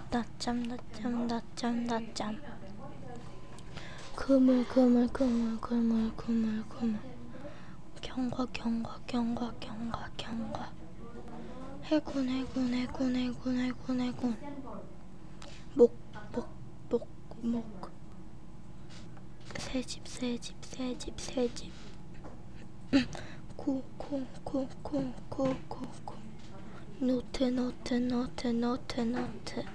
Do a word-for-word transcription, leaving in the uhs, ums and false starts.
낮잠 낮잠 낮잠 낮잠 그물 그물 그물 그물 그물 그물 경과 경과 경과 경과 경과 해군 해군 해군 해군 해군 해군 목 목 목 목 새집 새집 새집 새집 코 코 코 코 코 코 코 노트 노트 노트 노트 노트